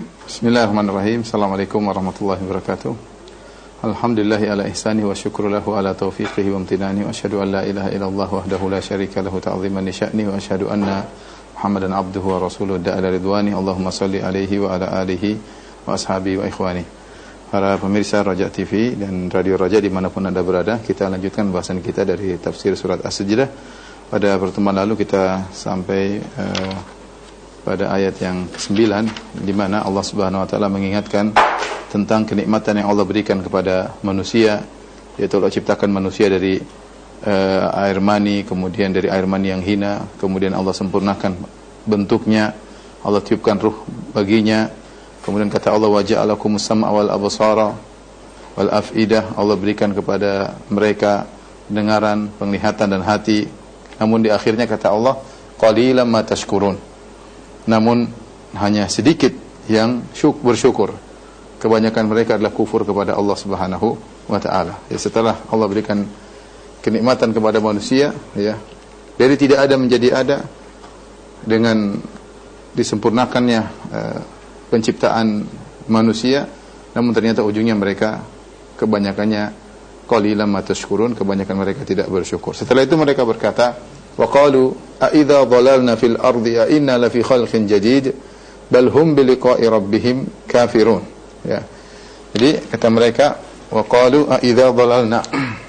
Bismillahirrahmanirrahim. Assalamualaikum warahmatullahi wabarakatuh. Alhamdulillahi ala ihsani wa syukru lahu ala taufiqihi wa amtinani wa asyhadu an la ilaha illallah wahdahu la syarika lahu ta'ziman li sya'ni wa asyhadu anna Muhammadan abduhu wa rasuluhu da'ala ridwani. Allahumma salli alaihi wa ala alihi wa ashabihi wa ikhwani. Para pemirsa Raja TV dan Radio Raja dimanapun Anda berada, kita lanjutkan bahasan kita dari tafsir surat As-Sajdah. Pada pertemuan lalu kita sampai pada ayat yang ke-9, di mana Allah Subhanahu wa taala mengingatkan tentang kenikmatan yang Allah berikan kepada manusia, yaitu Allah ciptakan manusia dari air mani, kemudian dari air mani yang hina, kemudian Allah sempurnakan bentuknya, Allah tiupkan ruh baginya, kemudian kata Allah wa ja'alakumus sam'a wal absara wal afidah, Allah berikan kepada mereka pendengaran, penglihatan dan hati. Namun di akhirnya kata Allah qalilan ma tashkurun, namun hanya sedikit yang bersyukur. Kebanyakan mereka adalah kufur kepada Allah Subhanahu wa taala. Ya, setelah Allah berikan kenikmatan kepada manusia, ya, dari tidak ada menjadi ada dengan disempurnakannya penciptaan manusia, namun ternyata ujungnya mereka kebanyakannya qalilan ma tashkurun, kebanyakan mereka tidak bersyukur. Setelah itu mereka berkata, wa qalu a idza dhalalna fil ardi a inna la fi khalqin jadid bal hum bi liqa'i rabbihim kafirun. Ya. Jadi kata mereka, wa qalu a idza dhalalna,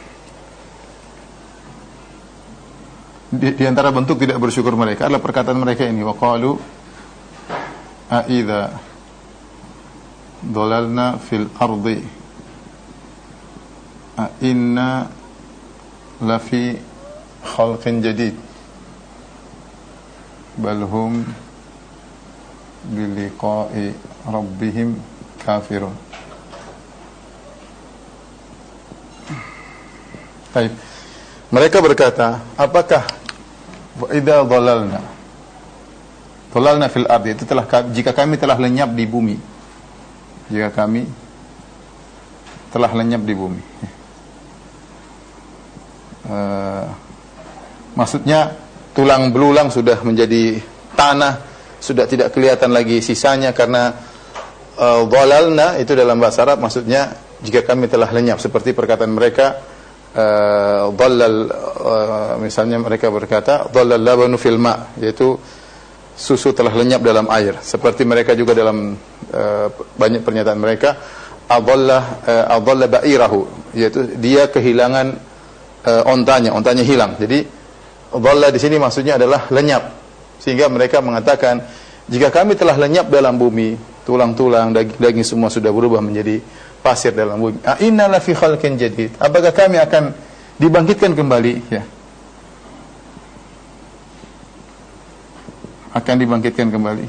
di antara bentuk tidak bersyukur mereka adalah perkataan mereka ini, wa qalu a idza dhalalna fil ardi a inna la fi khalqin jadid bal hum bi liqa'i rabbihim kafirun. Baik. Mereka berkata, apakah idza dhalalna fil ardi, itu telah, jika kami telah lenyap di bumi, jika kami telah lenyap di bumi, maksudnya tulang belulang sudah menjadi tanah, sudah tidak kelihatan lagi sisanya, karena dhalalna itu dalam bahasa Arab maksudnya jika kami telah lenyap, seperti perkataan mereka dhallal, misalnya mereka berkata dhallal labanu fil ma, yaitu susu telah lenyap dalam air. Seperti mereka juga dalam banyak pernyataan mereka adalla ba'irahu, yaitu dia kehilangan ontanya hilang. Jadi dhalla di sini maksudnya adalah lenyap, sehingga mereka mengatakan jika kami telah lenyap dalam bumi, tulang-tulang, daging semua sudah berubah menjadi pasir dalam bumi. A inna la fi khalqin jadid, apakah kami akan dibangkitkan kembali? Ya, akan dibangkitkan kembali.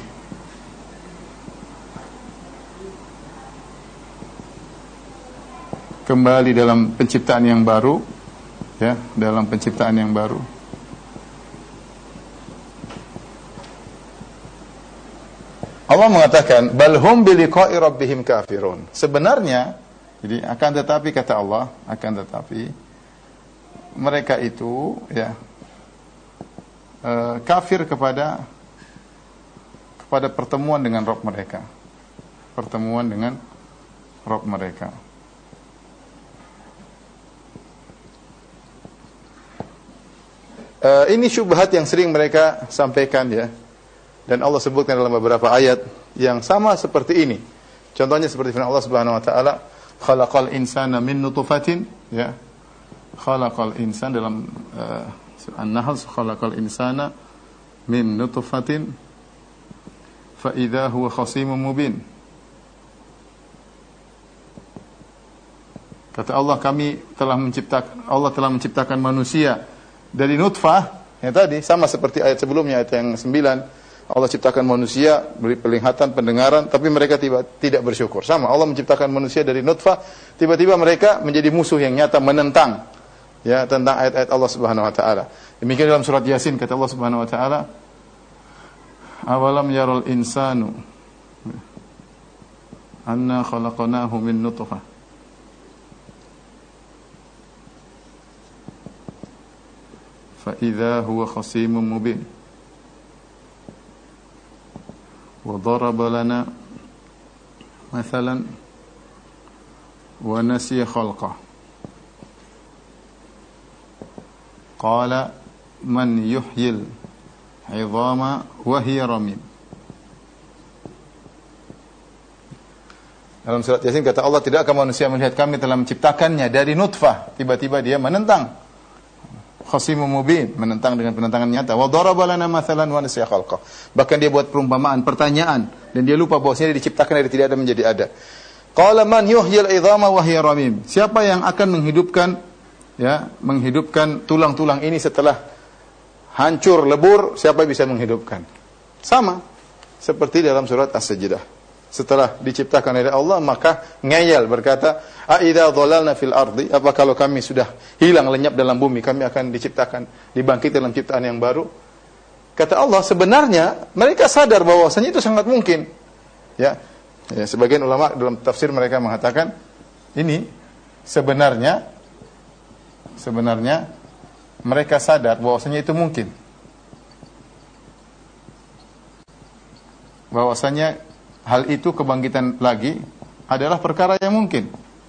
Kembali dalam penciptaan yang baru, ya, dalam penciptaan yang baru. Allah mengatakan balhum bi liqa'i rabbihim kafirun. Sebenarnya, jadi akan tetapi kata Allah, akan tetapi mereka itu, ya, kafir kepada pertemuan dengan Rabb mereka. Pertemuan dengan Rabb mereka. Ini syubhat yang sering mereka sampaikan, ya. Dan Allah sebutkan dalam beberapa ayat yang sama seperti ini. Contohnya seperti firman Allah Subhanahu wa taala, khalaqal insana min nutfatin, ya. Khalaqal insan dalam An-Nahl, khalaqal insana min nutfatin fa idza huwa khasimun mubin. Kata Allah, Allah telah menciptakan manusia dari nutfah, ya, tadi sama seperti ayat sebelumnya, ayat yang 9. Allah ciptakan manusia, beri penglihatan, pendengaran, tapi mereka tidak bersyukur. Sama, Allah menciptakan manusia dari nutfah, tiba-tiba mereka menjadi musuh yang nyata, menentang, ya, tentang ayat-ayat Allah Subhanahu wa taala. Demikian dalam surat Yasin, kata Allah Subhanahu wa taala, awalam yarul insanu anna khalaqnahu min nutfah fa idza huwa khasimun mubin wa daraba lana mathalan wa nasiya khalqah. Qala man yuhyil 'idhama wa hiya ramim. Dalam surat Yasin kata Allah, tidakkah manusia melihat kami telah menciptakannya dari nutfah, tiba-tiba dia menentang. Khasimun mubin, menentang dengan penentangan nyata. Wa daraba lana mathalan wa nasiya khalqah. Bahkan dia buat perumpamaan, pertanyaan, dan dia lupa bahwasanya dia diciptakan dari tidak ada menjadi ada. Qala man yuhyil 'idhama wa hiya ramim. Siapa yang akan menghidupkan tulang-tulang ini setelah hancur lebur? Siapa bisa menghidupkan? Sama seperti dalam surat As-Sajdah. Setelah diciptakan oleh Allah, maka ngeyel berkata, "A'idza dhalalna fil ardi?" Apa kalau kami sudah hilang lenyap dalam bumi, kami akan diciptakan, dibangkit dalam ciptaan yang baru? Kata Allah, sebenarnya mereka sadar bahwasanya itu sangat mungkin. Ya, sebagian ulama dalam tafsir mereka mengatakan, ini sebenarnya mereka sadar bahwasanya itu mungkin. Bahwasanya hal itu, kebangkitan lagi, adalah perkara yang mungkin.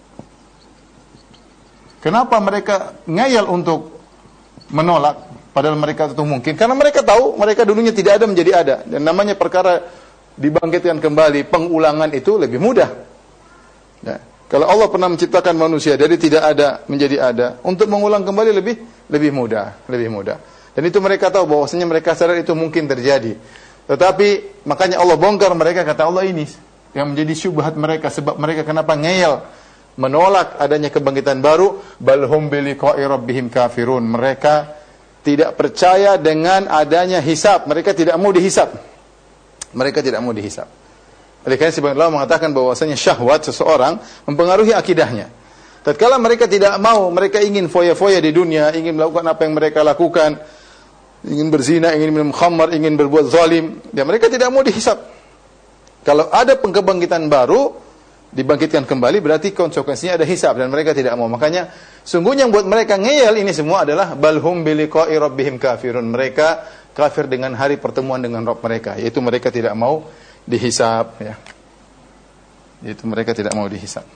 Kenapa mereka ngeyel untuk menolak, padahal mereka itu mungkin? Karena mereka tahu, mereka dulunya tidak ada menjadi ada. Dan namanya perkara dibangkitkan kembali, pengulangan itu lebih mudah. Ya. Kalau Allah pernah menciptakan manusia dari tidak ada menjadi ada, untuk mengulang kembali lebih mudah. Dan itu mereka tahu, bahwasanya mereka sadar itu mungkin terjadi. Tetapi makanya Allah bongkar mereka, kata Allah, ini yang menjadi syubhat mereka, sebab mereka kenapa ngeyel menolak adanya kebangkitan baru. Balhum biliqa'i rabbihim kafirun. Mereka tidak percaya dengan adanya hisab. Mereka tidak mau dihisab. Oleh karena sebagian ulama mengatakan bahwasanya syahwat seseorang mempengaruhi akidahnya. Tatkala mereka tidak mau, mereka ingin foya-foya di dunia, ingin melakukan apa yang mereka lakukan, ingin berzina, ingin minum khamar, ingin berbuat zalim, ya mereka tidak mau dihisab. Kalau ada kebangkitan baru, dibangkitkan kembali, berarti konsekuensinya ada hisab, dan mereka tidak mau. Makanya sungguhnya yang buat mereka ngeyel ini semua adalah balhum biliqa'i rabbihim kafirun. Mereka kafir dengan hari pertemuan dengan Rabb mereka, yaitu mereka tidak mau dihisab, ya. Yaitu mereka tidak mau dihisab.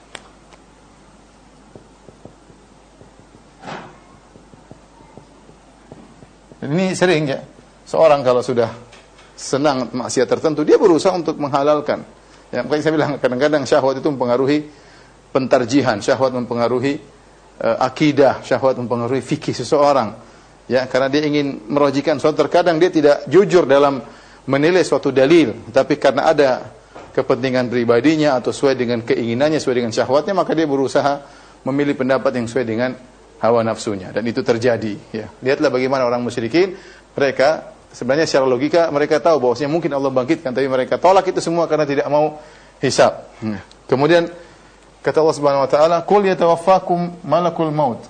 Ini sering, ya. Seorang kalau sudah senang maksiat tertentu, dia berusaha untuk menghalalkan. Ya, makanya saya bilang kadang-kadang syahwat itu mempengaruhi pentarjihan, syahwat mempengaruhi akidah, syahwat mempengaruhi fikih seseorang. Ya, karena dia ingin merojikan suatu, terkadang dia tidak jujur dalam menilai suatu dalil, tapi karena ada kepentingan pribadinya atau sesuai dengan keinginannya, sesuai dengan syahwatnya, maka dia berusaha memilih pendapat yang sesuai dengan hawa nafsunya, dan itu terjadi. Ya, lihatlah bagaimana orang musyrikin, mereka sebenarnya secara logika mereka tahu bahwasanya mungkin Allah bangkitkan, tapi mereka tolak itu semua karena tidak mau hisab. Kemudian kata Allah Subhanahu wa taala, "Qul yatawaffakum malakul maut."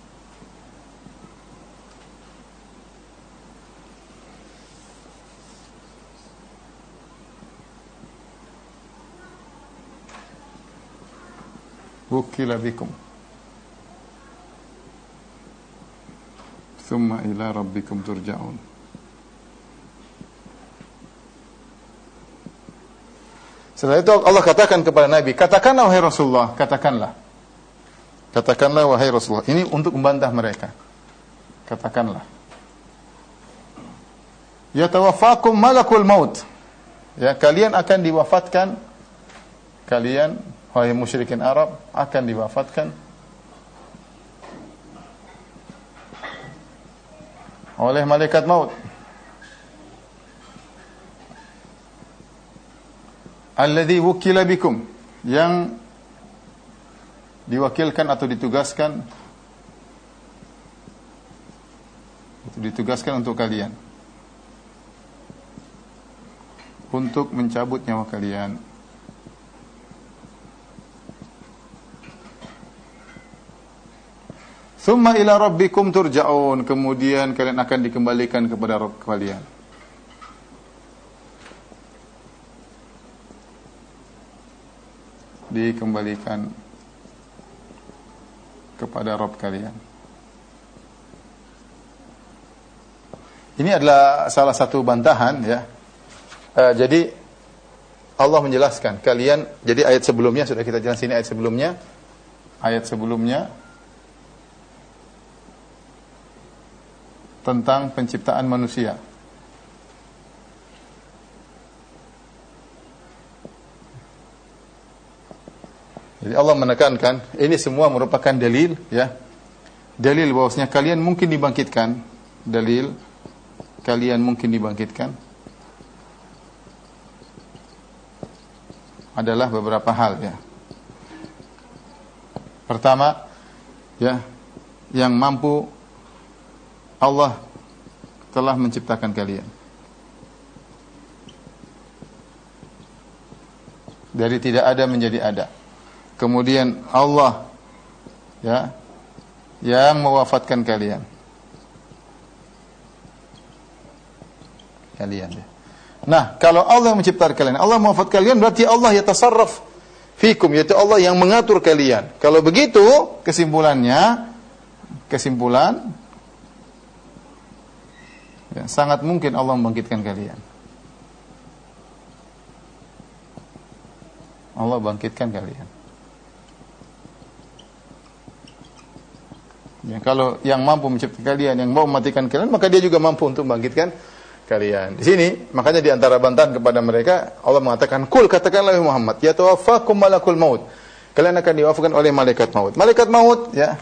Wukila bikum thumma ila rabbikum turja'un. Setelah itu Allah katakan kepada Nabi, katakanlah wahai Rasulullah, katakanlah wahai Rasulullah. Ini untuk membantah mereka. Katakanlah, yatawaffakum malakul maut. Ya, kalian akan diwafatkan, kalian wahai musyrikin Arab akan diwafatkan oleh malaikat maut. Alladzi wukila bikum, yang diwakilkan atau ditugaskan untuk kalian, untuk mencabut nyawa kalian. Tsumma ila rabbikum turja'un, kemudian kalian akan dikembalikan kepada Rabb kalian. Dikembalikan kepada Rabb kalian. Ini adalah salah satu bantahan, ya. Jadi Allah menjelaskan kalian, jadi ayat sebelumnya sudah kita jelaskan, ayat sebelumnya tentang penciptaan manusia. Jadi Allah menekankan ini semua merupakan dalil, ya. Dalil bahwasanya kalian mungkin dibangkitkan. Dalil kalian mungkin dibangkitkan adalah beberapa hal, ya. Pertama, ya, yang mampu Allah telah menciptakan kalian dari tidak ada menjadi ada. Kemudian Allah, ya, yang mewafatkan kalian. Ya. Nah, kalau Allah menciptakan kalian, Allah mewafatkan kalian, berarti Allah yatasarraf fikum, yaitu Allah yang mengatur kalian. Kalau begitu, kesimpulan ya, sangat mungkin Allah membangkitkan kalian. Allah bangkitkan kalian. Ya, kalau yang mampu menciptakan kalian, yang mau mematikan kalian, maka dia juga mampu untuk membangkitkan kalian. Di sini, makanya di antara bantahan kepada mereka, Allah mengatakan, "Qul, katakanlah Muhammad, yatawaffakum malakul maut." Kalian akan diwafatkan oleh malaikat maut. Malaikat maut, ya,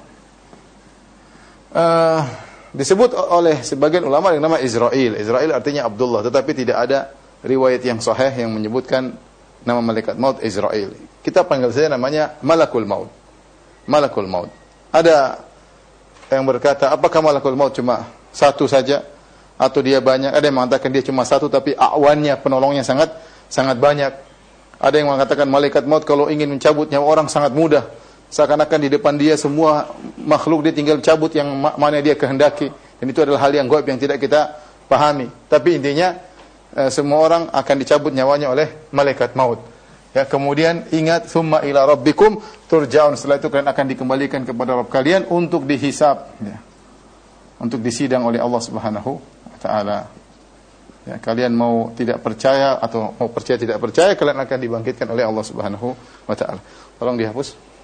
disebut oleh sebagian ulama yang nama Israel. Israel artinya Abdullah, tetapi tidak ada riwayat yang sahih yang menyebutkan nama malaikat maut Israel. Kita panggil saja namanya malakul maut. Malakul maut. Ada yang berkata, apakah malakul maut cuma satu saja atau dia banyak? Ada yang mengatakan dia cuma satu tapi awannya, penolongnya sangat banyak. Ada yang mengatakan malaikat maut kalau ingin mencabut nyawa orang sangat mudah. Seakan-akan di depan dia semua makhluk, dia tinggal cabut yang mana dia kehendaki. Dan itu adalah hal yang gaib yang tidak kita pahami. Tapi intinya semua orang akan dicabut nyawanya oleh malaikat maut. Ya, kemudian ingat, summa ila rabbikum turja'un. Setelah itu kalian akan dikembalikan kepada Rabb kalian untuk dihisab, ya, untuk disidang oleh Allah Subhanahu wa taala. Ya, kalian mau tidak percaya atau mau percaya tidak percaya, kalian akan dibangkitkan oleh Allah Subhanahu wa taala. Tolong dihapus.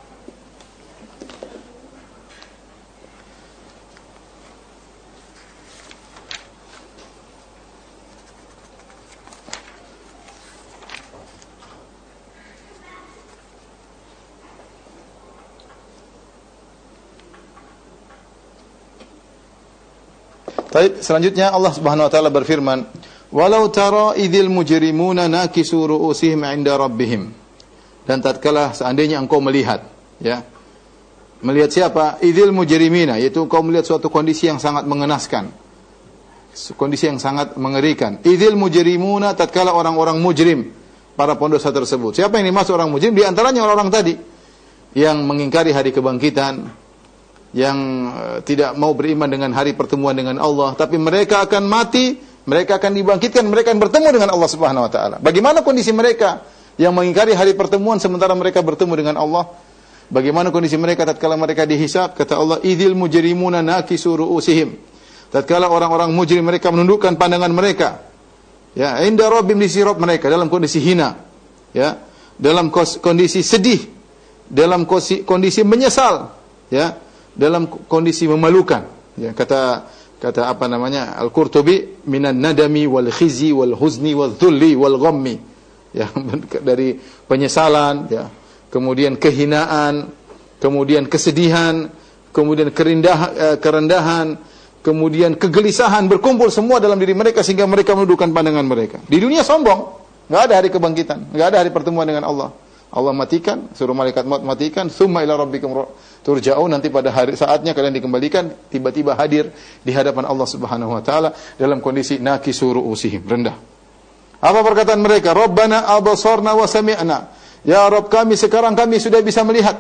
Baik, selanjutnya Allah Subhanahu wa taala berfirman, "Walau tara idzil mujrimuna nakisu ru'usihim 'inda rabbihim." Dan tatkala seandainya engkau melihat, ya. Melihat siapa? Idzil mujrimina, yaitu engkau melihat suatu kondisi yang sangat mengenaskan. Kondisi yang sangat mengerikan. Idzil mujrimuna, tatkala orang-orang mujrim, para pendosa tersebut. Siapa yang dimaksud orang mujrim? Di antaranya orang-orang tadi yang mengingkari hari kebangkitan, yang tidak mau beriman dengan hari pertemuan dengan Allah, tapi mereka akan mati, mereka akan dibangkitkan, mereka akan bertemu dengan Allah Subhanahu wa taala. Bagaimana kondisi mereka yang mengingkari hari pertemuan sementara mereka bertemu dengan Allah? Bagaimana kondisi mereka tatkala mereka dihisab? Kata Allah, idzil mujrimuna nakisu ru'usihim. Tatkala orang-orang mujrim mereka menundukkan pandangan mereka, ya, inda rabbim, di sisi Rabb mereka, dalam kondisi hina, ya, dalam kondisi sedih, dalam kondisi menyesal, ya, dalam kondisi memalukan, ya, kata apa namanya Al-Qurtubi, minan nadami wal khizi wal huzni wal dhulli wal ghammi, ya, dari penyesalan, ya, kemudian kehinaan, kemudian kesedihan, kemudian kerendahan, kemudian kegelisahan berkumpul semua dalam diri mereka sehingga mereka menundukkan pandangan mereka. Di dunia sombong, enggak ada hari kebangkitan, enggak ada hari pertemuan dengan Allah. Allah matikan, suruh malaikat maut matikan, summa ila rabbikum turja'un, nanti pada hari saatnya kalian dikembalikan, tiba-tiba hadir di hadapan Allah Subhanahu wa taala dalam kondisi nakisu ru'usihim, rendah. Apa perkataan mereka? Rabbana absarna wa sami'na. Ya Rabb kami, sekarang kami sudah bisa melihat.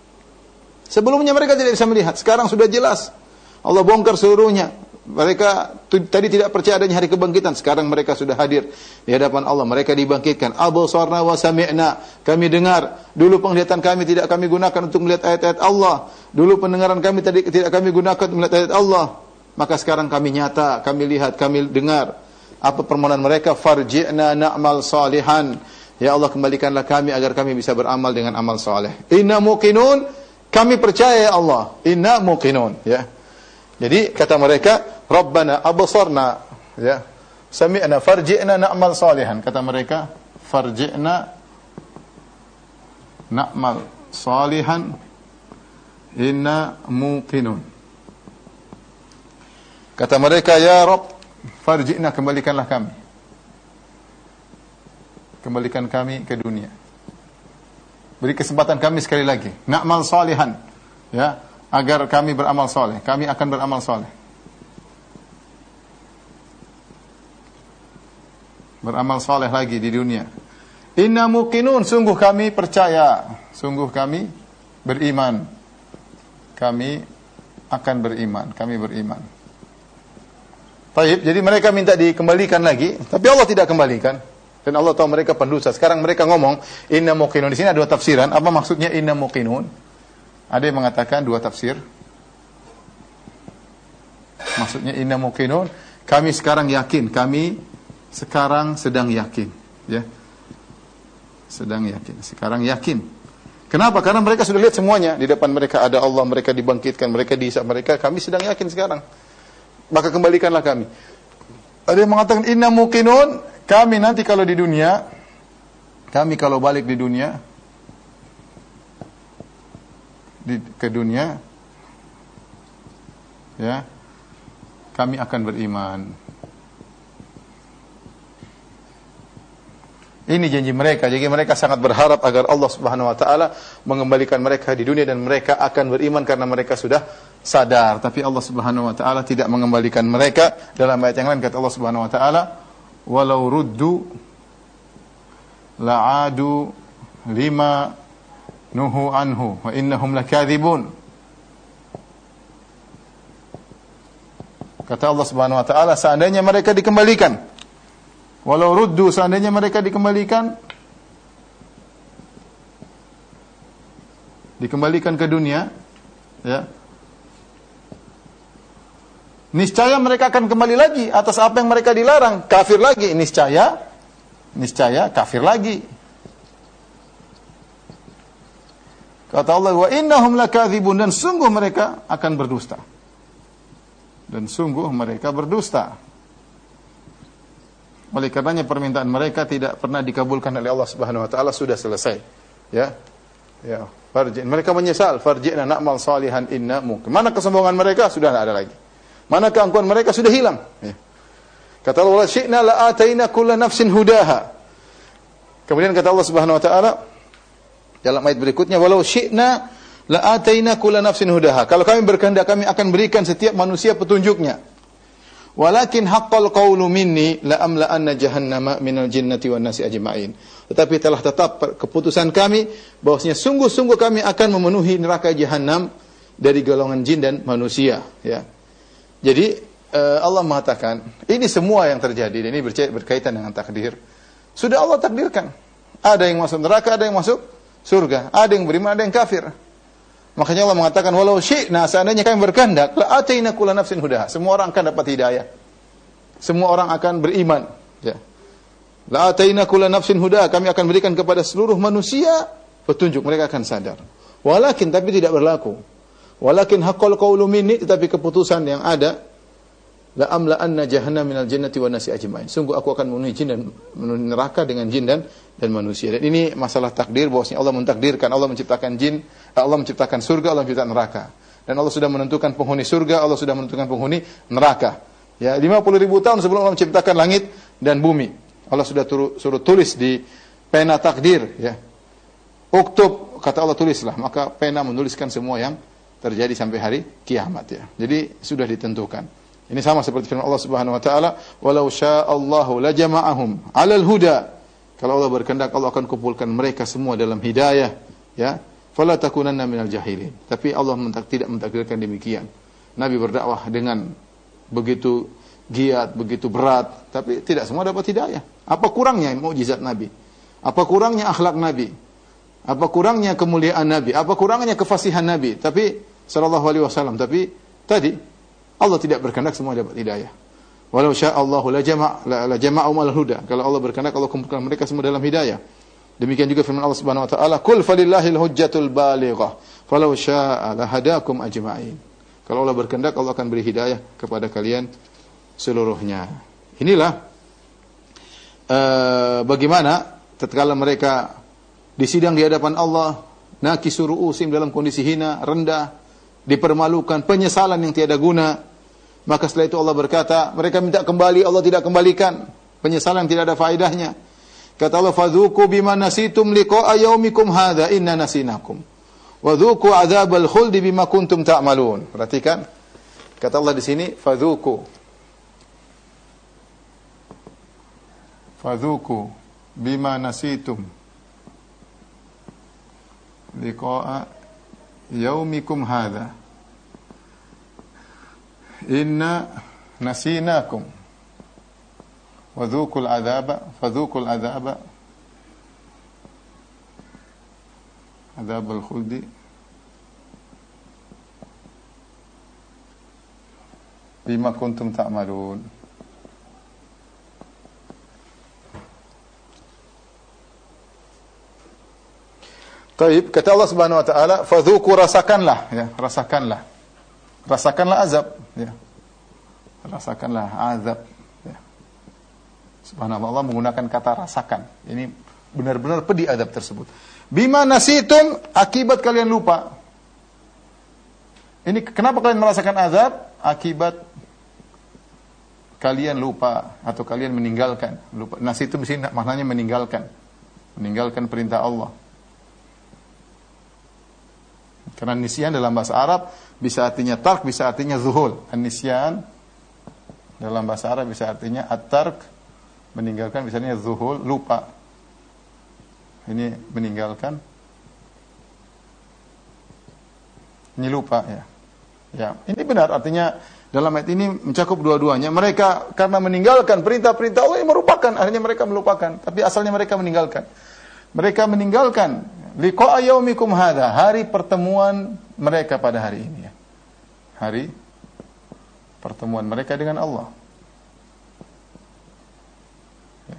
Sebelumnya mereka tidak bisa melihat, sekarang sudah jelas. Allah bongkar seluruhnya. Mereka tadi tidak percaya adanya hari kebangkitan, sekarang mereka sudah hadir di hadapan Allah, mereka dibangkitkan. Absarna wa sami'na, kami dengar, dulu penglihatan kami tidak kami gunakan untuk melihat ayat-ayat Allah, dulu pendengaran kami tadi tidak kami gunakan untuk melihat ayat Allah, maka sekarang kami nyata, kami lihat, kami dengar. Apa permohonan mereka? Farji'na na'mal salihan, Ya Allah, kembalikanlah kami agar kami bisa beramal dengan amal saleh. Inna muqinun, kami percaya ya Allah. Inna muqinun, ya. Jadi kata mereka, Rabbana absarna, ya. Sami'na farji'na na'mal salihan. Kata mereka, farji'na na'mal salihan inna muqinun. Kata mereka, ya Rabb, farji'na, kembalikanlah kami. Kembalikan kami ke dunia. Beri kesempatan kami sekali lagi. Na'mal salihan, ya, agar kami beramal saleh. Kami akan beramal saleh. Beramal saleh lagi di dunia. Inna muqinun, sungguh kami percaya, sungguh kami beriman. Kami akan beriman, kami beriman. Baik, jadi mereka minta dikembalikan lagi, tapi Allah tidak kembalikan. Dan Allah tahu mereka pendosa. Sekarang mereka ngomong inna muqinun. Di sini ada dua tafsiran. Apa maksudnya inna muqinun? Ada yang mengatakan dua tafsir. Maksudnya inna muqinun, kami sekarang yakin, kami sekarang sedang yakin, ya. Sedang yakin, sekarang yakin. Kenapa? Karena mereka sudah lihat semuanya. Di depan mereka ada Allah, mereka dibangkitkan, mereka dihisab, mereka, kami sedang yakin sekarang. Maka kembalikanlah kami. Ada yang mengatakan inna muqinun, kami nanti kalau di dunia, kami kalau balik di dunia, ke dunia, ya, kami akan beriman. Ini janji mereka. Jadi mereka sangat berharap agar Allah Subhanahu wa taala mengembalikan mereka di dunia dan mereka akan beriman karena mereka sudah sadar. Tapi Allah Subhanahu wa taala tidak mengembalikan mereka. Dalam ayat yang lain kata Allah Subhanahu wa taala, "Walau ruddu la'adu lima nuhu anhu wa innahum lakadzibun." Kata Allah Subhanahu wa taala, seandainya mereka dikembalikan, walau ruddu, seandainya mereka dikembalikan ke dunia, ya, niscaya mereka akan kembali lagi atas apa yang mereka dilarang, kafir lagi, niscaya kafir lagi. Kata Allah, wa innahum lakadzibun, dan sungguh mereka akan berdusta. Dan sungguh mereka berdusta. Oleh karenanya permintaan mereka tidak pernah dikabulkan oleh Allah Subhanahu wa taala, sudah selesai. Ya. Ya, mereka menyesal, farji'na na'mal salihan inna muqin. Mana kesombongan mereka? Sudah tidak ada lagi. Mana keangkuhan mereka? Sudah hilang. Ya. Kata Allah, syi'na la'ataina kulla nafsin hudaha. Kemudian kata Allah Subhanahu wa taala dalam ayat berikutnya, walau syi'na la'ataina kulla nafsin hudaha. Kalau kami berkehendak, kami akan berikan setiap manusia petunjuknya. Walakin haqqal qawlu minni la amla'anna jahannama minal jinnati wan nasi ajma'in. Tetapi telah tetap keputusan kami bahwasanya sungguh-sungguh kami akan memenuhi neraka jahanam dari golongan jin dan manusia, ya. Jadi Allah mengatakan, ini semua yang terjadi dan ini berkaitan dengan takdir. Sudah Allah takdirkan. Ada yang masuk neraka, ada yang masuk surga, ada yang beriman, ada yang kafir. Makanya Allah mengatakan, walau syi'na, seandainya kami berkehendak, la ataina kulla nafsin hudaha. Semua orang akan dapat hidayah. Semua orang akan beriman, ya. La ataina kulla nafsin hudaha, kami akan berikan kepada seluruh manusia petunjuk, mereka akan sadar. Walakin, tapi tidak berlaku. Walakin haqqal qawlu minni, tetapi keputusan yang ada, la amla'anna jahannama minal jinnati wan nasi ajma'in. Sungguh aku akan memenuhi jin dan memenuhi neraka dengan jin dan manusia. Dan ini masalah takdir, bahwasanya Allah mentakdirkan, Allah menciptakan jin, Allah menciptakan surga, Allah menciptakan neraka. Dan Allah sudah menentukan penghuni surga, Allah sudah menentukan penghuni neraka. Ya, 50.000 tahun sebelum Allah menciptakan langit dan bumi. Allah sudah suruh tulis di pena takdir, ya. Uktub, kata Allah, tulislah. Maka pena menuliskan semua yang terjadi sampai hari kiamat, ya. Jadi sudah ditentukan. Ini sama seperti firman Allah Subhanahu wa taala, "Walau sya'allahu lajama'ahum 'alal huda." Kalau Allah berkehendak, Allah akan kumpulkan mereka semua dalam hidayah, ya. Fala takunanna minal jahilin. Tapi Allah tidak mentakdirkan demikian. Nabi berdakwah dengan begitu giat, begitu berat, tapi tidak semua dapat hidayah. Apa kurangnya mukjizat Nabi? Apa kurangnya akhlak Nabi? Apa kurangnya kemuliaan Nabi? Apa kurangnya kefasihan Nabi? Tapi sallallahu alaihi wasallam, tapi tadi Allah tidak berkehendak semua dapat hidayah. Walau sya'allahu la jama'ahum 'alal huda. Kalau Allah berkehendak, Allah kumpulkan mereka semua dalam hidayah. Demikian juga firman Allah Subhanahu wa taala, "Qul falillahil hujjatul balighah, falau syaa'a lahadakum ajma'in." Kalau Allah berkehendak, Allah akan beri hidayah kepada kalian seluruhnya. Inilah bagaimana tatkala mereka disidang di hadapan Allah, nakisu ru'usim, dalam kondisi hina, rendah, dipermalukan, penyesalan yang tiada guna. Maka setelah itu Allah berkata, mereka minta kembali, Allah tidak kembalikan. Penyesalan yang tidak ada faedahnya. Kata Allah, "Fadzuqu bima nasitum liqa'a yaumikum hadza inna nasinakum. Wa dzuqu 'adzabal khuldi bima kuntum ta'malun." Perhatikan. Kata Allah di sini, "Fadzuqu." Fadzuqu bima nasitum liqa'a yaumikum hadza inna nasinakum wa dhuqul adzaba fadhuqul adzaba adzabal khuldi bima kuntum ta'malun. Taib, kata Allah Subhanahu wa taala, fadzuqu, rasakanlah, ya, rasakanlah. Rasakanlah azab, ya. Rasakanlah azab, ya. Subhanallah, Allah menggunakan kata rasakan. Ini benar-benar pedih azab tersebut. Bima nasitum, akibat kalian lupa. Ini kenapa kalian merasakan azab? Akibat kalian lupa atau kalian meninggalkan. Lupa. Nasitum di sini maknanya meninggalkan. Meninggalkan perintah Allah. Karena nisyan dalam bahasa Arab bisa artinya tark, bisa artinya zuhul. An-nisyan dalam bahasa Arab bisa artinya at-tark, meninggalkan, misalnya zuhul, lupa. Ini meninggalkan. Ini lupa, ya. Ya, ini benar, artinya dalam ayat ini mencakup dua-duanya. Mereka karena meninggalkan perintah-perintah Allah, yang merupakan, akhirnya mereka melupakan, tapi asalnya mereka meninggalkan. Mereka meninggalkan liqa'a yaumikum hadza, hari pertemuan mereka pada hari ini, ya. Hari pertemuan mereka dengan Allah. Ya.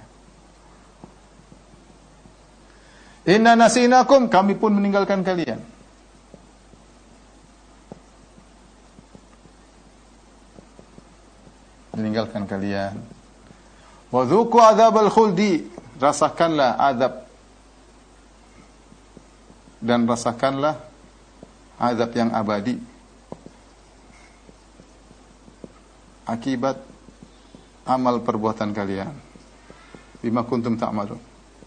Inna nasinakum, kami pun meninggalkan kalian. Meninggalkan kalian. Wa dzuqu adzabal khuldi, rasakanlah azab dan rasakanlah azab yang abadi akibat amal perbuatan kalian. Bima kuntum ta'malun.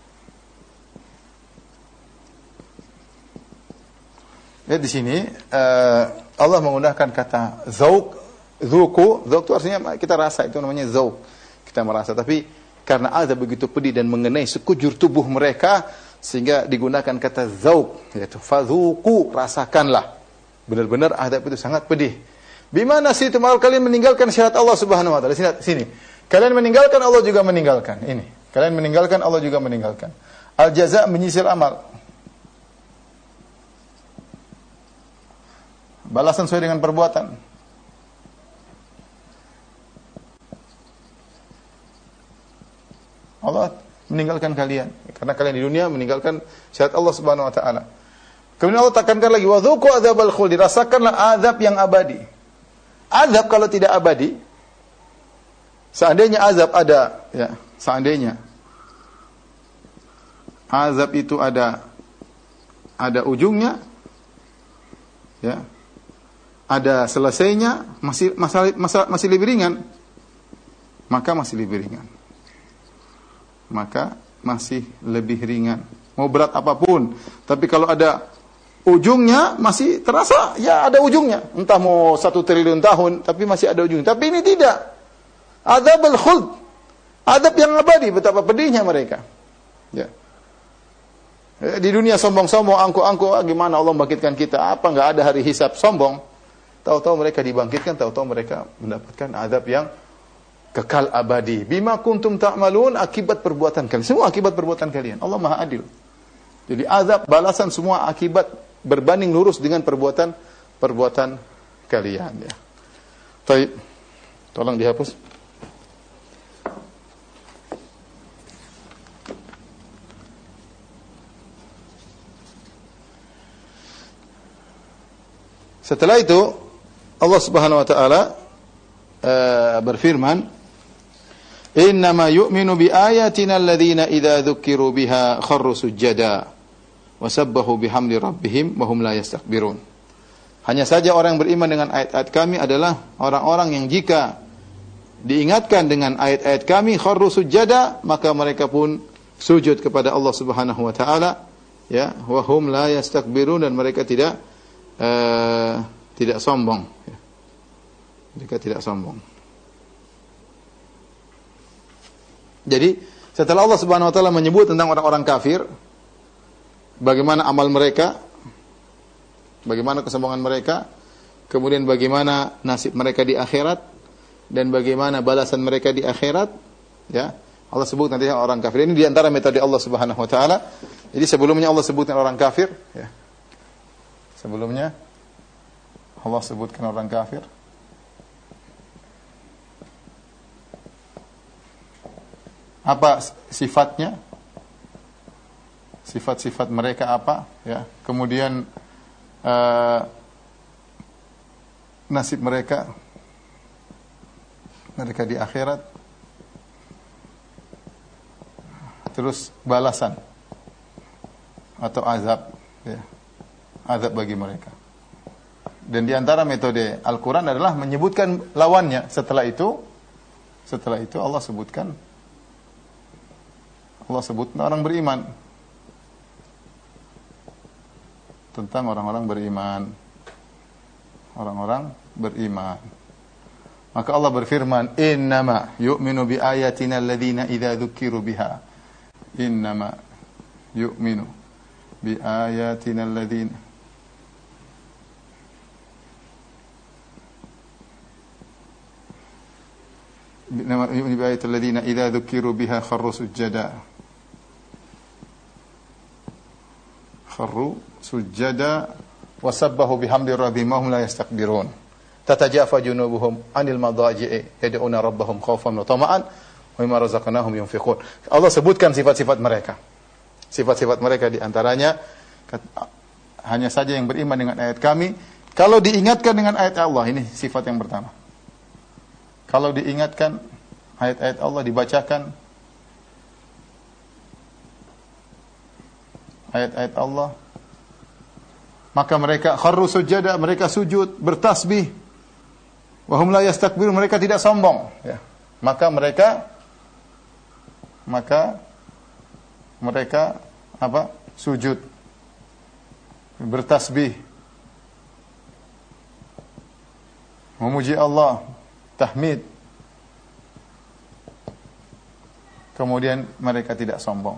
Ya, di sini Allah menggunakan kata zauq, dzuqu. Zauq itu artinya kita rasa, itu namanya zauq. Kita merasa, tapi karena azab begitu pedih dan mengenai sekujur tubuh mereka, sehingga digunakan kata zauq, yaitu fadzuqu, rasakanlah. Benar-benar azab itu sangat pedih. Bima nasitum, kalian meninggalkan syariat Allah Subhanahu wa taala. Sini. Kalian meninggalkan, Allah juga meninggalkan. Ini. Kalian meninggalkan, Allah juga meninggalkan. Al jaza, menyisir amal. Balasan sesuai dengan perbuatan. Allah meninggalkan kalian karena kalian di dunia meninggalkan syariat Allah Subhanahu wa taala. Kemudian Allah tekankan lagi, wa dzuqu adzabal khuld, rasakanlah azab yang abadi. Azab kalau tidak abadi, seandainya azab ada, ya, seandainya azab itu ada ujungnya, ya, ada selesainya, masih lebih ringan, maka masih lebih ringan. Maka masih lebih ringan. Mau berat apapun, tapi kalau ada ujungnya masih terasa, ya ada ujungnya. Entah mau 1 triliun tahun, tapi masih ada ujungnya. Tapi ini tidak. Adzabul khuld, azab yang abadi, betapa pedihnya mereka. Ya. Di dunia sombong-sombong, angkuh-angkuh, gimana Allah membangkitkan kita? Apa enggak ada hari hisab, sombong? Tahu-tahu mereka dibangkitkan, tahu-tahu mereka mendapatkan azab yang kekal abadi. Bima kuntum ta'malun, akibat perbuatan kalian. Semua akibat perbuatan kalian. Allah Maha Adil. Jadi azab, balasan, semua akibat berbanding lurus dengan perbuatan kalian, ya. Baik. Tolong dihapus. Setelah itu Allah Subhanahu wa taala berfirman, "Innama yu'minu bi ayatina alladziina idza dzukiru biha kharru sujada wa sabbahu bihamdi rabbihim wa hum la yastakbirun." Hanya saja orang yang beriman dengan ayat-ayat kami adalah orang-orang yang jika diingatkan dengan ayat-ayat kami kharru sujada, maka mereka pun sujud kepada Allah Subhanahu wa taala, ya, wa hum la yastakbirun, dan mereka tidak sombong, ya. Mereka tidak sombong. Jadi setelah Allah Subhanahu wa taala menyebut tentang orang-orang kafir, bagaimana amal mereka, bagaimana kesombongan mereka, kemudian bagaimana nasib mereka di akhirat, dan bagaimana balasan mereka di akhirat, ya. Allah sebut nanti orang kafir. Ini di antara metode Allah Subhanahu wa taala. Jadi sebelumnya Allah sebutkan orang kafir, ya. Sebelumnya Allah sebutkan orang kafir. Apa sifatnya? Sifat-sifat mereka apa, ya. Kemudian nasib mereka di akhirat, terus balasan atau azab, ya, azab bagi mereka. Dan di antara metode Al-Quran adalah menyebutkan lawannya. Setelah itu Allah sebutkan orang beriman, tentang orang-orang beriman. Maka Allah berfirman, "Innama yu'minu bi ayatina alladziina idza dzukiru biha." Innama yu'minu bi ayatina alladziina idza dzukiru biha kharru sujada wa sabbahu bihamdi rabbihim wa hum la yastakbirun. Tatajafa junubuhum 'anil madhaji'i yad'una rabbahum khaufan wa tama'an wa mimma razaqnahum yunfiqun. Allah sebutkan sifat-sifat mereka. Sifat-sifat mereka di antaranya hanya saja yang beriman dengan ayat kami, kalau diingatkan dengan ayat Allah, ini sifat yang pertama. Kalau diingatkan ayat-ayat Allah, dibacakan ayat-ayat Allah, maka mereka kharru sujada, mereka sujud, bertasbih. Wa hum la yastakbirun, mereka tidak sombong, ya. Maka mereka apa? Sujud, bertasbih, memuji Allah, tahmid. Kemudian mereka tidak sombong.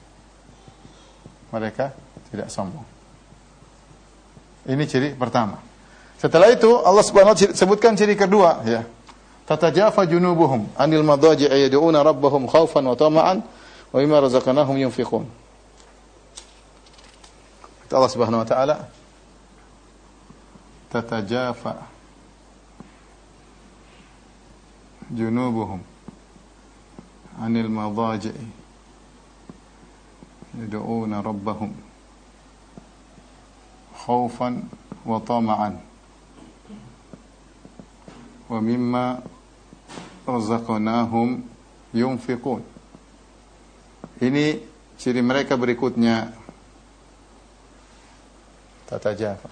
Mereka tidak sombong. Ini ciri pertama. Setelah itu Allah Subhanahu wa taala sebutkan ciri kedua, ya. Tatajafa junubuhum 'anil madhaji'i yad'una rabbahum khaufan wa tama'an wa mimma razaqnahum yunfiqun. Allah Subhanahu wa taala, tatajafa junubuhum 'anil madhaji'i yad'una rabbahum khaufan wa tama'an wa mimma razaqnahum yunfiqun. Ini ciri mereka berikutnya. Tatajafa.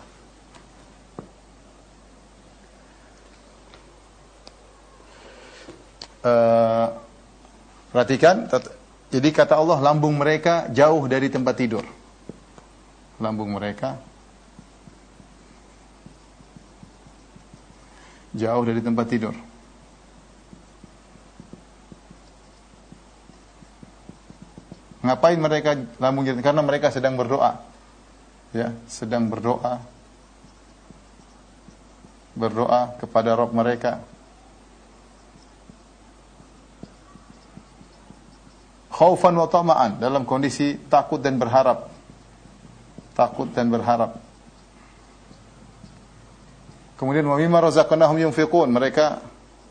Perhatikan, jadi kata Allah, lambung mereka jauh dari tempat tidur. Lambung mereka jauh dari tempat tidur. Ngapain mereka lambung jauh? Karena mereka sedang berdoa. Ya, sedang berdoa kepada Rabb mereka. Khaufan wa tama'an, dalam kondisi takut dan berharap. Takut dan berharap. Kemudian wa mimma razaqnahum yunfiqun, mereka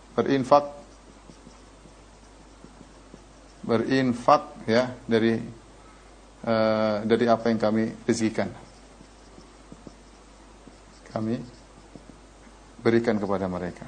berinfak ya dari apa yang kami rezekikan. Kami berikan kepada mereka.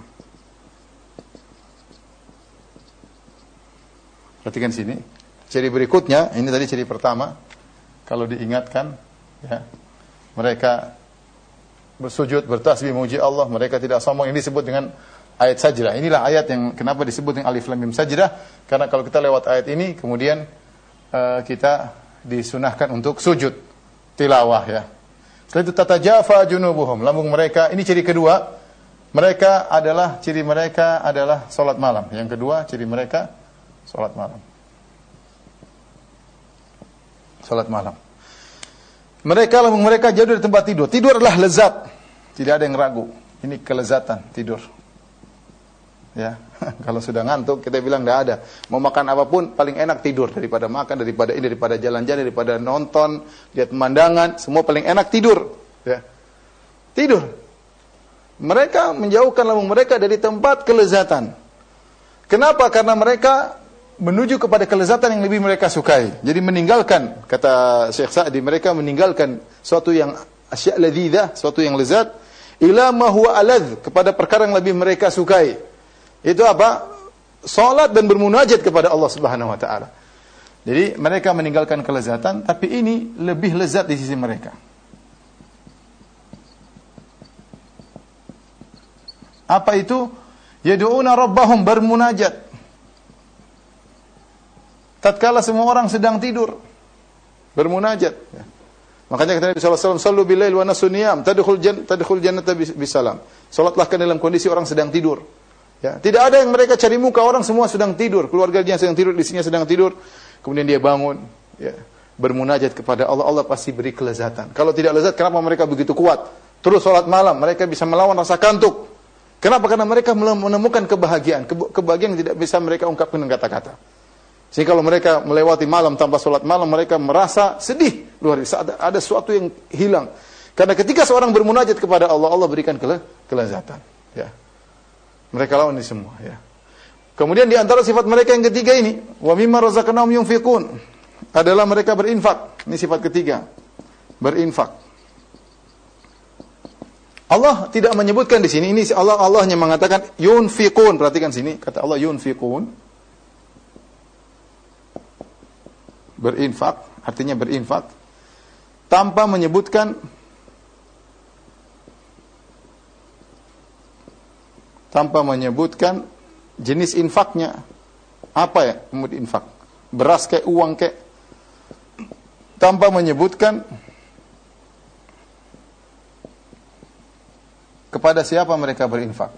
Perhatikan sini. Ciri berikutnya, ini tadi ciri pertama. Kalau diingatkan, ya, mereka bersujud, bertasbih, memuji Allah, mereka tidak sombong. Ini disebut dengan ayat sajdah. Inilah ayat yang kenapa disebut dengan alif lam mim sajdah, karena kalau kita lewat ayat ini, kemudian kita disunahkan untuk sujud tilawah, ya. Setelah itu tatajafa junubuhum, lambung mereka. Ini ciri kedua. Ciri mereka adalah salat malam. Yang kedua, ciri mereka salat malam. Salat malam. Lambung mereka jauh dari tempat tidur. Tidur adalah lezat. Tidak ada yang ragu. Ini kelezatan tidur. Ya, kalau sudah ngantuk kita bilang tidak ada. Mau makan apapun paling enak tidur daripada makan, daripada jalan-jalan, daripada nonton, lihat pemandangan, semua paling enak tidur. Ya. Tidur. Mereka menjauhkan lambung mereka dari tempat kelezatan. Kenapa? Karena mereka menuju kepada kelezatan yang lebih mereka sukai. Jadi meninggalkan, kata Syekh Sa'di, mereka meninggalkan suatu yang asya' ladzidah, suatu yang lezat, ila ma huwa aladz, kepada perkara yang lebih mereka sukai. Itu apa? Salat dan bermunajat kepada Allah Subhanahu wa taala. Jadi mereka meninggalkan kelezatan, tapi ini lebih lezat di sisi mereka. Apa itu? Yad'una rabbahum, bermunajat. Tatkala semua orang sedang tidur, bermunajat. Ya. Makanya kata Nabi sallallahu alaihi wasallam, "Shallu bil-lail wa nasu niyam, tadkhul jannata bisalam." Salatlah dalam kondisi orang sedang tidur. Ya, tidak ada yang mereka cari muka, orang semua sedang tidur, keluarganya sedang tidur, istrinya sedang tidur. Kemudian dia bangun, ya, bermunajat kepada Allah, Allah pasti beri kelezatan. Kalau tidak lezat, kenapa mereka begitu kuat? Terus salat malam, mereka bisa melawan rasa kantuk. Kenapa? Karena mereka menemukan kebahagiaan yang tidak bisa mereka ungkapkan dengan kata-kata. Sehingga kalau mereka melewati malam tanpa sholat malam, mereka merasa sedih. Luar biasa, ada sesuatu yang hilang. Karena ketika seorang bermunajat kepada Allah, Allah berikan kelezatan. Ya. Mereka lawan ini semua. Ya. Kemudian di antara sifat mereka yang ketiga ini, wa mimma razaqnahum yunfiqun, adalah mereka berinfak. Ini sifat ketiga, berinfak. Allah tidak menyebutkan di sini. Ini Allah hanya mengatakan yunfiqun. Perhatikan sini, kata Allah yunfiqun. Berinfak, artinya berinfak tanpa menyebutkan jenis infaknya. Apa ya infak? Beras kayak uang kayak, tanpa menyebutkan kepada siapa mereka berinfak.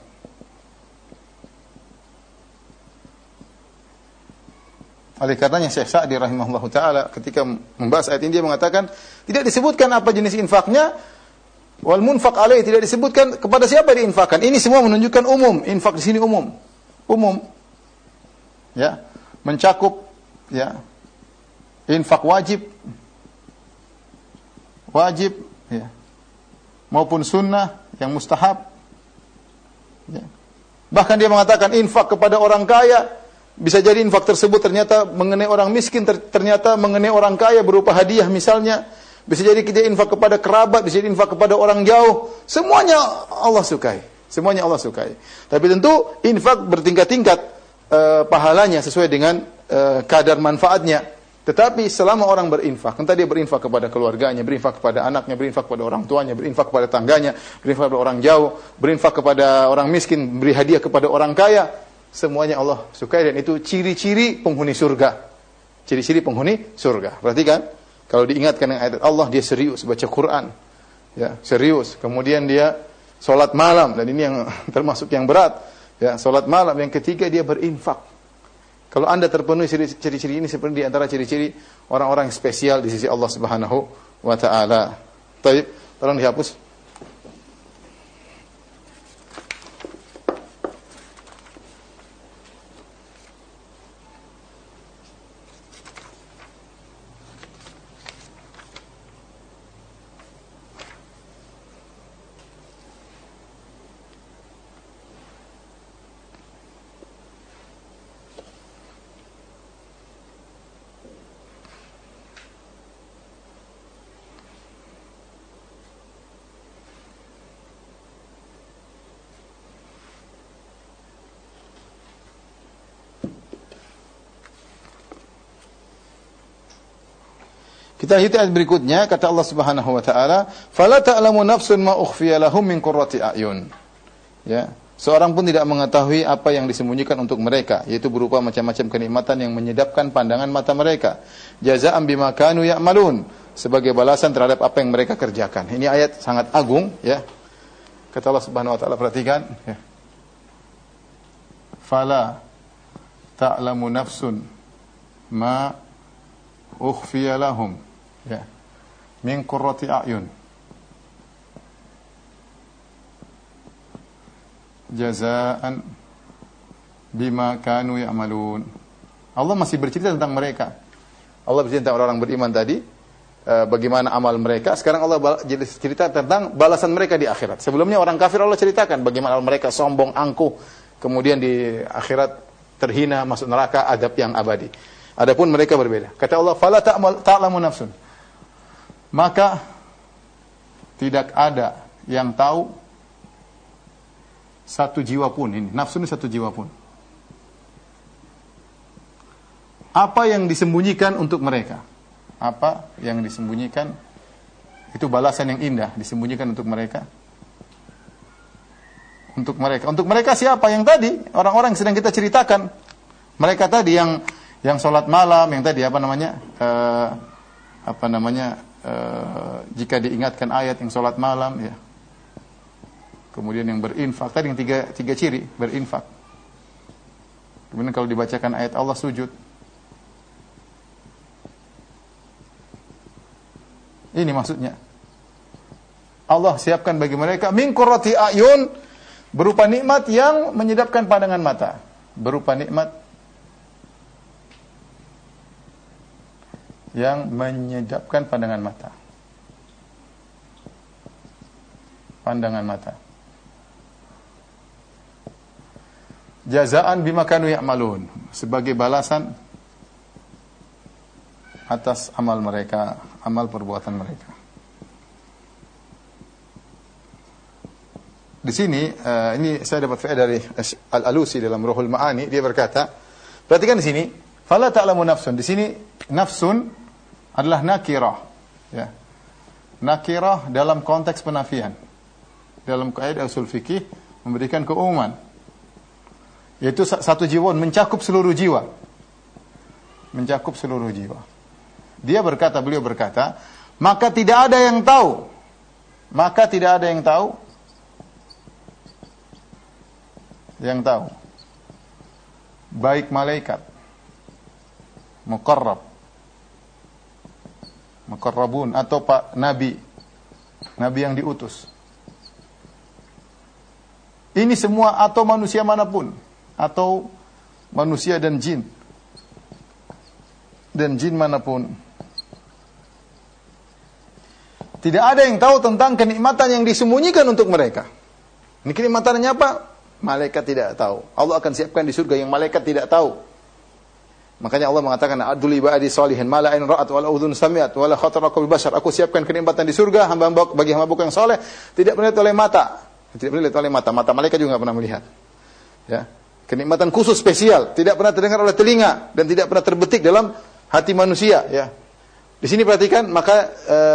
Oleh karenanya Syekh Sa'di rahimahullahu taala ketika membahas ayat ini dia mengatakan tidak disebutkan apa jenis infaknya, wal munfaq alaihi, tidak disebutkan kepada siapa diinfakkan. Ini semua menunjukkan umum, infak di sini umum. Umum. Ya, mencakup ya. Infak wajib ya. Maupun sunnah yang mustahab. Ya. Bahkan dia mengatakan infak kepada orang kaya. Bisa jadi infak tersebut ternyata mengenai orang miskin, ternyata mengenai orang kaya berupa hadiah misalnya. Bisa jadi kita infak kepada kerabat, bisa jadi infak kepada orang jauh. Semuanya Allah sukai. Semuanya Allah sukai. Tapi tentu infak bertingkat-tingkat pahalanya sesuai dengan kadar manfaatnya. Tetapi selama orang berinfak, entah dia berinfak kepada keluarganya, berinfak kepada anaknya, berinfak kepada orang tuanya, berinfak kepada tangganya, berinfak kepada orang jauh, berinfak kepada orang miskin, beri hadiah kepada orang kaya, semuanya Allah sukai, dan itu ciri-ciri penghuni surga. Ciri-ciri penghuni surga. Perhatikan, kalau diingatkan dengan ayat Allah, dia serius baca Quran. Ya, serius. Kemudian dia salat malam, dan ini yang termasuk yang berat. Ya, salat malam. Yang ketiga, dia berinfak. Kalau Anda terpenuhi ciri-ciri ini, seperti di antara ciri-ciri orang-orang spesial di sisi Allah Subhanahu wa taala. Baik, tolong dihapus. Kita lihat ayat berikutnya, kata Allah Subhanahu wa taala, "Fala ta'lamu nafsun ma ukhfiya lahum min qurrati a'yun." Ya, seorang pun tidak mengetahui apa yang disembunyikan untuk mereka, yaitu berupa macam-macam kenikmatan yang menyedapkan pandangan mata mereka. Jazaa'an bima kanu ya'malun, sebagai balasan terhadap apa yang mereka kerjakan. Ini ayat sangat agung, ya. Kata Allah Subhanahu wa taala, perhatikan, ya. Fala ta'lamu nafsun ma ukhfiya lahum, ya, min qurrati a'yun jazaan bima kanu ya'malun. Allah masih bercerita tentang mereka. Allah bercerita tentang orang beriman tadi, bagaimana amal mereka. Sekarang Allah cerita tentang balasan mereka di akhirat. Sebelumnya orang kafir Allah ceritakan bagaimana mereka sombong, angkuh, kemudian di akhirat terhina, masuk neraka, adab yang abadi. Adapun mereka berbeda. Kata Allah, "Fala ta'lamu nafsun." Maka tidak ada yang tahu satu jiwa pun, ini nafsu ini satu jiwa pun, apa yang disembunyikan untuk mereka. Apa yang disembunyikan itu balasan yang indah disembunyikan untuk mereka. Untuk mereka siapa? Yang tadi orang-orang yang sedang kita ceritakan. Mereka tadi yang sholat malam, yang tadi jika diingatkan ayat yang sholat malam, ya. Kemudian yang berinfak, tadi yang tiga ciri, berinfak. Kemudian kalau dibacakan ayat Allah sujud. Ini maksudnya. Allah siapkan bagi mereka min qurrati a'yun, berupa nikmat yang menyedapkan pandangan mata. Berupa nikmat yang menyedapkan pandangan mata. Pandangan mata. Jazaan bima kanu ya'malun, sebagai balasan atas amal mereka, amal perbuatan mereka. Di sini ini saya dapat faedah dari Al-Alusi dalam Ruhul Ma'ani. Dia berkata, perhatikan di sini, fala ta'lamu nafsun. Di sini nafsun adalah nakirah, ya. Nakirah dalam konteks penafian. Dalam kaidah usul fikih memberikan keumuman. Yaitu satu jiwa, mencakup seluruh jiwa. Mencakup seluruh jiwa. Beliau berkata, maka tidak ada yang tahu. Maka tidak ada yang tahu. Yang tahu. Baik malaikat, muqarrabun, atau pak nabi yang diutus. Ini semua, atau manusia manapun, atau manusia dan jin manapun, tidak ada yang tahu tentang kenikmatan yang disembunyikan untuk mereka. Ini kenikmatannya apa? Malaikat tidak tahu. Allah akan siapkan di surga yang malaikat tidak tahu. Makanya Allah mengatakan, "Adul ibadi salihin ma la ain ra'at wa la udhun sami'at wa la khatara qalbi bashar." Aku siapkan kenikmatan di surga bagi hamba-hamba yang saleh, tidak pernah dilihat oleh mata. Tidak pernah dilihat oleh mata. Mata malaikat juga enggak pernah melihat. Ya. Kenikmatan khusus spesial, tidak pernah terdengar oleh telinga dan tidak pernah terbetik dalam hati manusia, ya. Di sini perhatikan, maka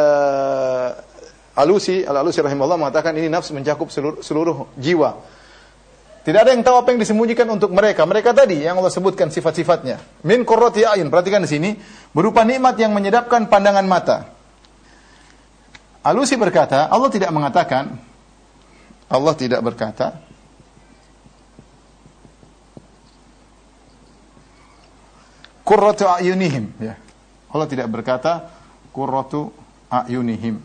Al-Alusi rahimahullah mengatakan ini nafs mencakup seluruh jiwa. Tidak ada yang tahu apa yang disembunyikan untuk mereka. Mereka tadi yang Allah sebutkan sifat-sifatnya. Min qurrati a'yun, perhatikan di sini, berupa nikmat yang menyedapkan pandangan mata. Al-Alusi berkata, Allah tidak berkata qurratu a'yunihim, ya. Allah tidak berkata qurratu a'yunihim,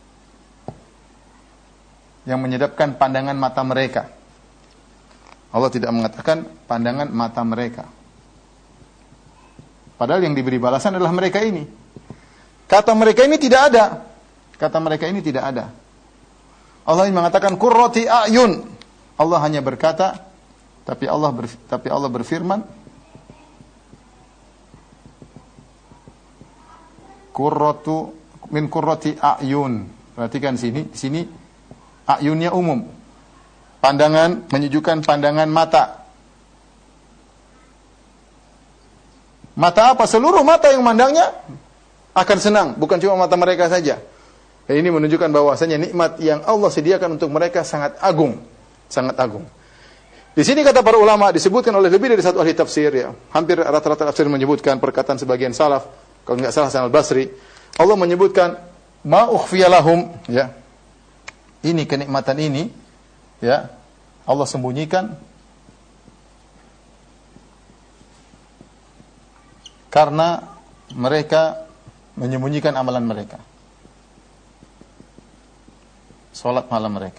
yang menyedapkan pandangan mata mereka. Allah tidak mengatakan pandangan mata mereka. Padahal yang diberi balasan adalah mereka ini. Kata mereka ini tidak ada. Allah mengatakan qurrati a'yun. Allah hanya berkata, tapi Allah berfirman, min qurrati a'yun. Perhatikan di sini a'yunnya umum. Pandangan, menyejukkan pandangan mata. Mata apa? Seluruh mata yang mandangnya akan senang, bukan cuma mata mereka saja. Dan ini menunjukkan bahwasanya nikmat yang Allah sediakan untuk mereka sangat agung, sangat agung. Di sini kata para ulama disebutkan oleh lebih dari satu ahli tafsir ya. Hampir rata-rata tafsir menyebutkan perkataan sebagian salaf, kalau enggak salah Hasan Al-Basri, Allah menyebutkan ma ukhfiya lahum ya. Ini kenikmatan ini ya, Allah sembunyikan karena mereka menyembunyikan amalan mereka. Salat malam mereka.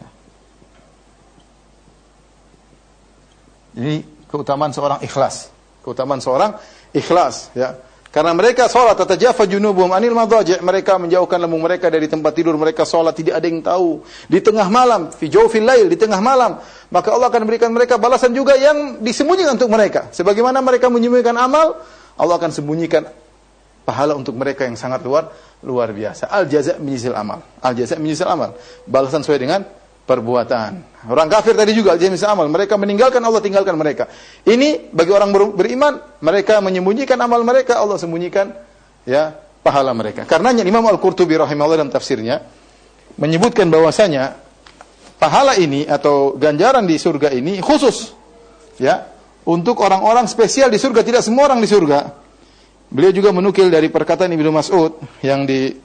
Ini keutamaan seorang ikhlas. Keutamaan seorang ikhlas ya. Karena mereka salat tatajafa junubuhum anil madaji', mereka menjauhkan lambung mereka dari tempat tidur, mereka salat tidak ada yang tahu. Di tengah malam, fi jawfil lail, di tengah malam, maka Allah akan berikan mereka balasan juga yang disembunyikan untuk mereka. Sebagaimana mereka menyembunyikan amal, Allah akan sembunyikan pahala untuk mereka yang sangat luar biasa. Al jaza' min jinsil amal. Al jaza' min jinsil amal. Balasan sesuai dengan perbuatan. Orang kafir tadi juga al jaza' min jinsil amal. Mereka meninggalkan Allah, tinggalkan mereka. Ini bagi orang beriman, mereka menyembunyikan amal mereka, Allah sembunyikan ya pahala mereka. Karenanya Imam Al-Qurtubi rahimahullah dalam tafsirnya menyebutkan bahwasanya pahala ini atau ganjaran di surga ini khusus ya untuk orang-orang spesial di surga, tidak semua orang di surga. Beliau juga menukil dari perkataan Ibnu Mas'ud yang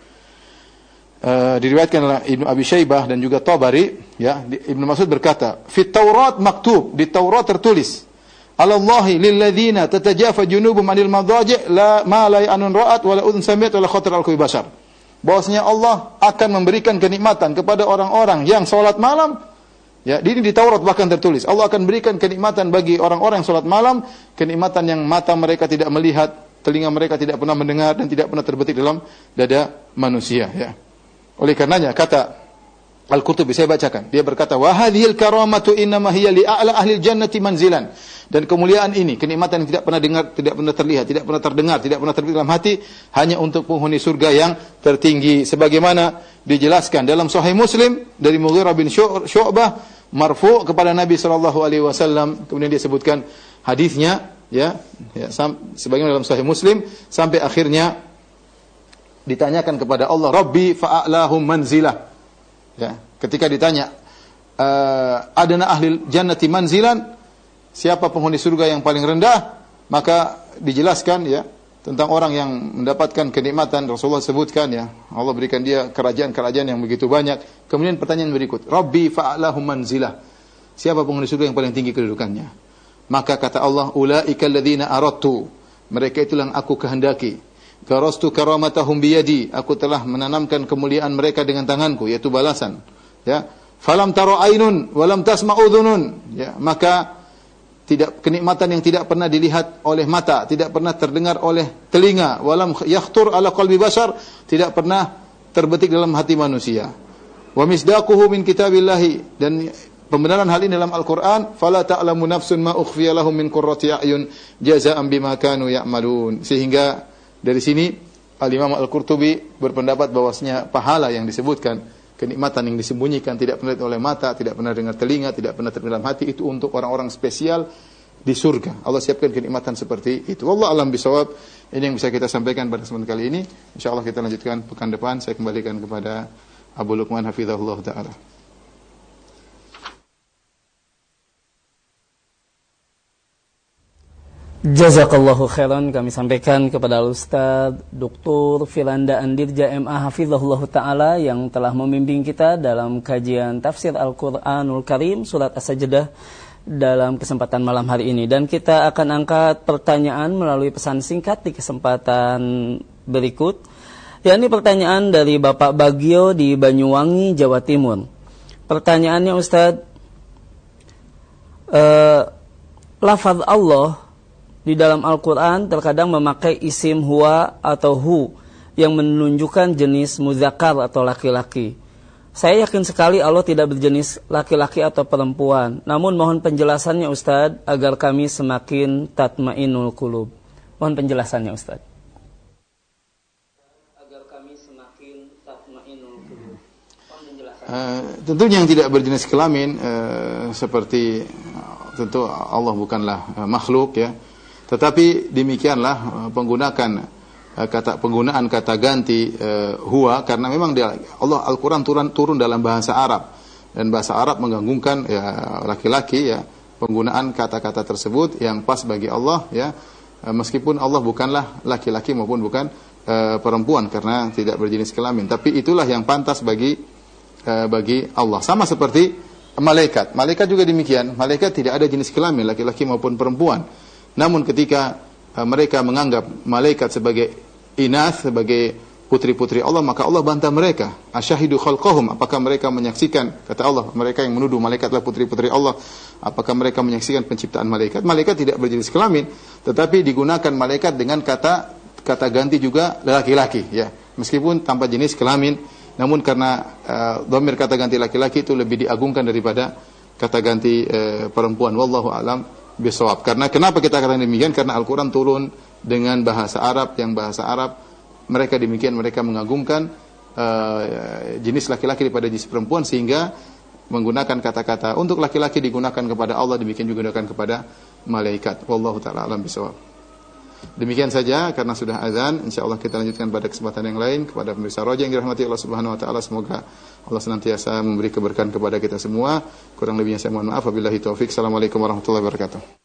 diriwayatkan oleh Ibnu Abi Syaibah dan juga Tabari ya. Ibnu Mas'ud berkata, "Fit Taurat maktub," di Taurat tertulis, "Alallahi lilladzina tatajafa junubum 'anil madaji' la ma la ya'nun ra'at wa la udhun sami'at wa la khatar al-qalbi bashar." Bahwasanya Allah akan memberikan kenikmatan kepada orang-orang yang salat malam. Ya, ini di Taurat bahkan tertulis. Allah akan berikan kenikmatan bagi orang-orang yang salat malam, kenikmatan yang mata mereka tidak melihat, telinga mereka tidak pernah mendengar dan tidak pernah terbetik dalam dada manusia ya. Oleh karenanya kata Al-Qurtubi, saya bacakan. Dia berkata, "Wa hadhil karamatu innama hiya li a'la ahli jannati manzilan." Dan kemuliaan ini, kenikmatan yang tidak pernah dengar, tidak pernah terlihat, tidak pernah terdengar, tidak pernah terbetik dalam hati, hanya untuk penghuni surga yang tertinggi. Sebagaimana dijelaskan dalam Sahih Muslim dari Mughirah bin Syu'bah marfu' kepada Nabi sallallahu alaihi wasallam. Kemudian dia sebutkan hadisnya ya sebagaimana dalam Sahih Muslim sampai akhirnya ditanyakan kepada Allah, "Rabbi fa'alahum manzilah." Ya, ketika ditanya adana ahli jannati manzilan, siapa penghuni surga yang paling rendah, maka dijelaskan ya tentang orang yang mendapatkan kenikmatan. Rasulullah sebutkan ya, Allah berikan dia kerajaan-kerajaan yang begitu banyak. Kemudian pertanyaan berikut, "Rabbi fa'alahum manzilah." Siapa penghuni surga yang paling tinggi kedudukannya? Maka kata Allah, "Ulaika alladzina aradtu." Mereka itulah yang aku kehendaki. Garastu karamatahum biyadi, aku telah menanamkan kemuliaan mereka dengan tanganku, yaitu balasan. Ya, falam tara ainun walam tasma udhunun. Ya, maka tidak kenikmatan yang tidak pernah dilihat oleh mata, tidak pernah terdengar oleh telinga, walam yakhtur ala qalbi bashar, tidak pernah terbetik dalam hati manusia. Wa misdaquhu min kitabillahi, dan pembenaran hal ini dalam Al-Qur'an, fala ta'lamu nafsun ma ukhfiya lahum min qurrati a'yun jazaa'an bima kanu ya'malun. Sehingga dari sini Al-Imam Al-Qurtubi berpendapat bahwasanya pahala yang disebutkan, kenikmatan yang disembunyikan, tidak pernah dilihat oleh mata, tidak pernah dengar telinga, tidak pernah terdalam dalam hati, itu untuk orang-orang spesial di surga. Allah siapkan kenikmatan seperti itu. Wallahu a'lam bishawab. Ini yang bisa kita sampaikan pada kesempatan kali ini. Insyaallah kita lanjutkan pekan depan. Saya kembalikan kepada Abu Luqman hafizahullah taala. Jazakallahu khairan, kami sampaikan kepada Ustaz Dr. Firanda Andirja MA hafizahullah ta'ala yang telah membimbing kita dalam kajian tafsir Al-Quranul Karim surat As-Sajdah dalam kesempatan malam hari ini. Dan kita akan angkat pertanyaan melalui pesan singkat di kesempatan berikut, yakni pertanyaan dari Bapak Bagio di Banyuwangi, Jawa Timur. Pertanyaannya, Ustaz, lafaz Allah di dalam Al-Quran terkadang memakai isim huwa atau hu yang menunjukkan jenis muzakkar atau laki-laki. Saya yakin sekali Allah tidak berjenis laki-laki atau perempuan. Namun mohon penjelasannya Ustaz agar kami semakin tatmainul qulub. Mohon penjelasannya Ustaz. Agar kami semakin tatmainul qulub. Mohon penjelasannya. Tentunya yang tidak berjenis kelamin seperti tentu Allah bukanlah makhluk ya. Tetapi demikianlah menggunakan penggunaan kata ganti huwa, karena memang Al-Quran turun dalam bahasa Arab, dan bahasa Arab menggabungkan ya laki-laki ya, penggunaan kata-kata tersebut yang pas bagi Allah ya, meskipun Allah bukanlah laki-laki maupun bukan perempuan karena tidak berjenis kelamin, tapi itulah yang pantas bagi Allah. Sama seperti malaikat juga demikian, malaikat tidak ada jenis kelamin laki-laki maupun perempuan, namun ketika mereka menganggap malaikat sebagai inath, sebagai putri-putri Allah, maka Allah bantah mereka. Asyahidu khalqahum, apakah mereka menyaksikan, kata Allah, mereka yang menuduh malaikatlah putri-putri Allah, apakah mereka menyaksikan penciptaan malaikat? Malaikat tidak berjenis kelamin, tetapi digunakan malaikat dengan kata ganti juga laki-laki ya, meskipun tanpa jenis kelamin, namun karena dhamir kata ganti laki-laki itu lebih diagungkan daripada kata ganti perempuan. Wallahu a'lam bisawab. Karena kenapa kita katakan demikian? Karena Al-Quran turun dengan bahasa Arab, yang bahasa Arab mereka demikian, mereka mengagungkan jenis laki-laki daripada jenis perempuan, sehingga menggunakan kata-kata untuk laki-laki digunakan kepada Allah, demikian juga digunakan kepada malaikat. Wallahu ta'ala alam bisawab. Demikian saja karena sudah azan. InsyaAllah kita lanjutkan pada kesempatan yang lain. Kepada pemirsa Roja yang dirahmati Allah Subhanahu wa taala, semoga Allah senantiasa memberi keberkahan kepada kita semua. Kurang lebihnya saya mohon maaf. Wabillahi taufik. Assalamualaikum warahmatullahi wabarakatuh.